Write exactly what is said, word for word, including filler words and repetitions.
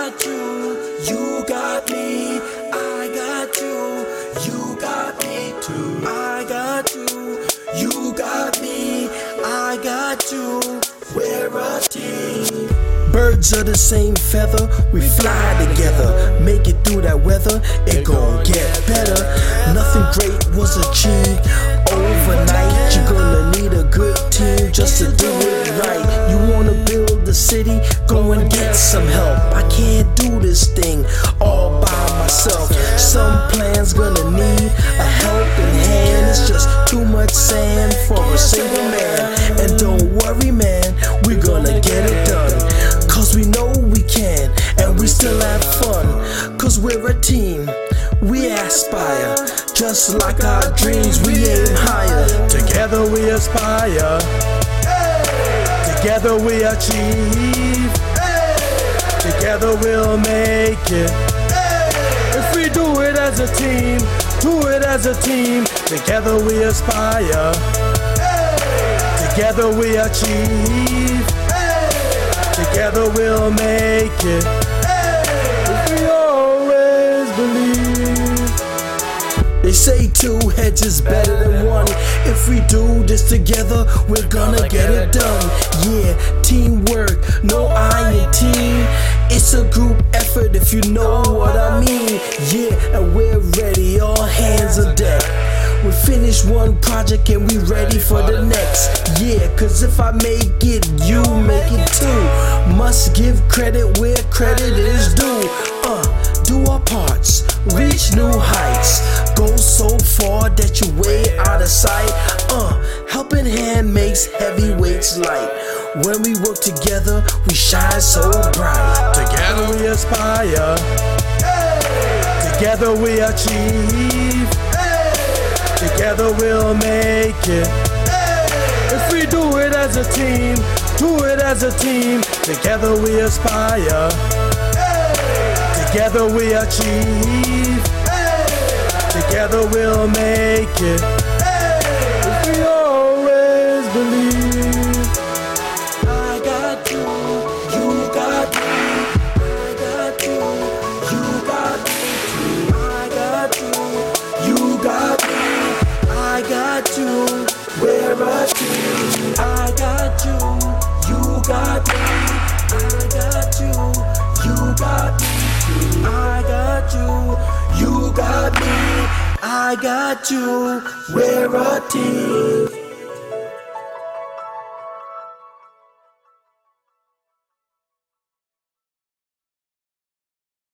got you, you got me. I got you, you got me too. I got you, you got me. I got you, we're a team. Birds of the same feather, we fly together. Make it through that weather, it gon' get better. Nothing great was achieved overnight. You're gonna need a good team just to do it right. You wanna build the city, go and get some help. I can't do this thing all by myself. Some plans gonna need a helping hand. It's just too much sand for a single man. And don't worry, man, we're gonna get it done. Cause we know we can, and we still have fun. Cause we're a team, we aspire. Just like our dreams, we aim higher. Together we aspire, together we achieve, together we'll make it. If we do it as a team, do it as a team. Together we aspire, together we achieve, together we'll make it. If we always believe. They say two heads is better than one. If we do this together, we're gonna get it done. Yeah, teamwork, no I in team. It's a group effort if you know what I mean. Yeah, and we're ready, all hands on deck. We finished one project and we ready for the next. Yeah, cause if I make it, you make it too. Must give credit where credit is due. Uh, do our parts, reach new heights. Go so far that you're way out of sight. Uh, helping hand makes heavyweights light. When we work together, we shine so bright. Together we aspire, together we achieve, together we'll make it. If we do it as a team, do it as a team. Together we aspire, together we achieve, together we'll make it. If we always believe. I got you, you got me. I got you, you got me too. I got you, you got me. I got you, we're a team. I got you, you got me. I got you, you got me too. I got you, you got me. I got you, we're a team.